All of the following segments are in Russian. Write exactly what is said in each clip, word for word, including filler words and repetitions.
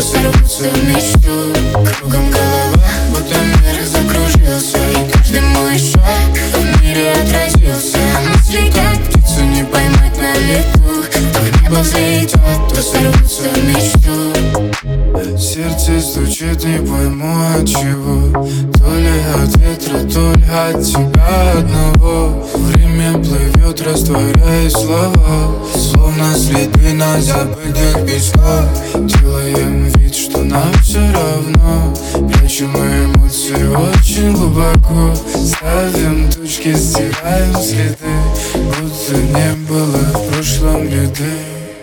сорвутся в мечту. Кругом голова, будто мир закружился, и каждый мой шаг в мире отразился. Мысли как птицу не поймать на лету. То в небо взлетят, то сорвутся в мечту. Сердце стучит, не пойму от чего. То ли от ветра, то ли от тебя одного. Время плывет, растворяя слова, словно следы на забытых песках. Делаем вид, что нам все равно, прячем эмоции очень глубоко. Ставим точки, стираем следы, будто не было в прошлом беды.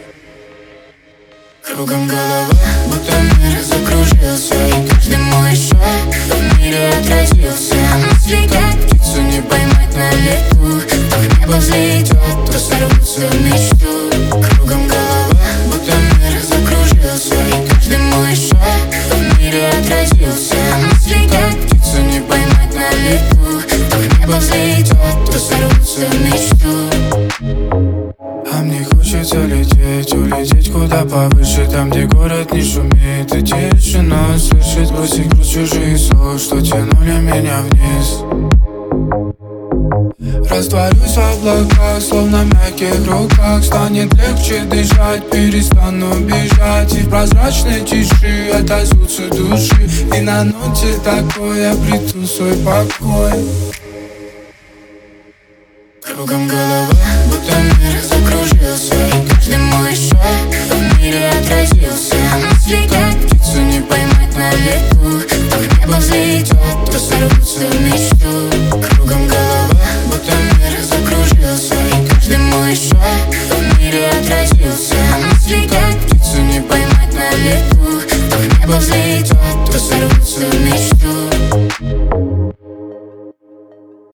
Кругом голова, будто мир закружился, и каждый мой шаг в мире отразился. Мысли как птицу не поймать на лету. То в небо взлетят, то сорвутся в мечту. Кругом голова, будто мир закружился, и каждый мой шаг в мире отразился. Мысли как птицу не поймать на лету. То в небо взлетят, то сорвутся в мечту. А мне хочется лететь, улететь куда повыше, там, где город не шумит и тишина. Слышать бросить груз чужих слов, что тянули меня вниз. Растворюсь в облаках, словно в мягких руках. Станет легче дышать, перестану бежать, и в прозрачной тиши отозвутся души. И на ноте такой обрету свой покой. Кругом голова, будто мир закружился, и каждый мой шаг в мире отразился. Мысли как птицу не поймать на лету. То в небо взлетят, то сорвутся в мечту.